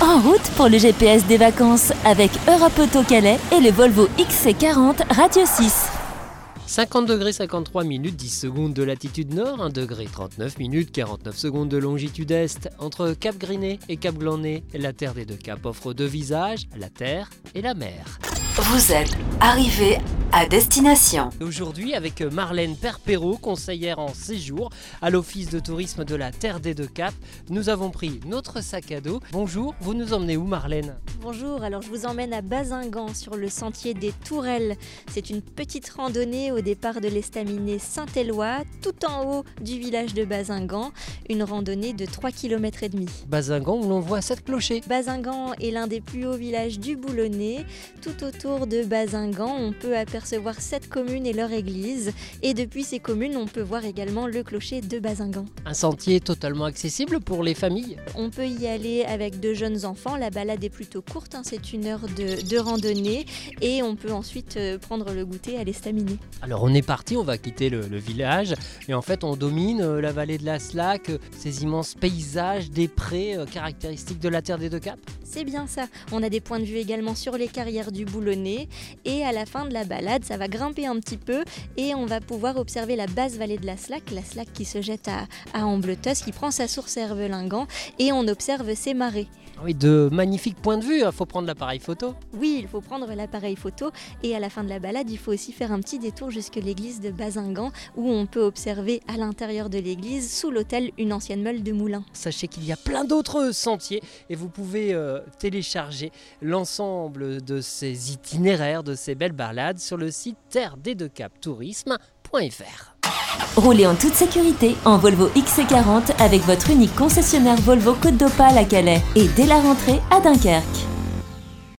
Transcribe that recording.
En route pour le GPS des vacances avec Europe Auto Calais et le Volvo XC40 Radio 6. 50 degrés 53 minutes 10 secondes de latitude nord, 1 degré 39 minutes 49 secondes de longitude est. Entre Cap Griné et Cap Glanné, la Terre des Deux Caps offre deux visages, la terre et la mer. Vous êtes arrivé à destination. Aujourd'hui avec Marlène Perpéraud, conseillère en séjour à l'Office de tourisme de la Terre des Deux Caps, nous avons pris notre sac à dos. Bonjour, vous nous emmenez où Marlène ? Bonjour, alors je vous emmène à Bazingan sur le sentier des Tourelles. C'est une petite randonnée au départ de l'estaminet Saint-Éloi, tout en haut du village de Bazingan, une randonnée de 3,5 km. Bazingan où l'on voit 7 clochers. Bazingan est l'un des plus hauts villages du Boulonnais. Tout autour de Bazingan, on peut apercevoir 7 communes et leur église. Et depuis ces communes, on peut voir également le clocher de Bazingan. Un sentier totalement accessible pour les familles. On peut y aller avec de jeunes enfants. La balade est plutôt courte, c'est 1 heure de randonnée. Et on peut ensuite prendre le goûter à l'estaminet. Alors on est parti, on va quitter le village. Et en fait, on domine la vallée de la Slac, ces immenses paysages, des prés caractéristiques de la Terre des Deux Caps. C'est bien ça. On a des points de vue également sur les carrières du Boulonnais. Et à la fin de la balade, ça va grimper un petit peu et on va pouvoir observer la basse vallée de la Slac qui se jette à Ambletos, qui prend sa source à Hervelingan, et on observe ses marais. Oui, de magnifiques points de vue, il faut prendre l'appareil photo. Oui, il faut prendre l'appareil photo et à la fin de la balade, il faut aussi faire un petit détour jusque l'église de Bazingan où on peut observer à l'intérieur de l'église, sous l'autel, une ancienne meule de moulin. Sachez qu'il y a plein d'autres sentiers et vous pouvez télécharger l'ensemble de ces itinéraires, de ces belles balades sur le site terredesdeuxcapstourisme.fr. Roulez en toute sécurité en Volvo XC40 avec votre unique concessionnaire Volvo Côte d'Opale à Calais et dès la rentrée à Dunkerque.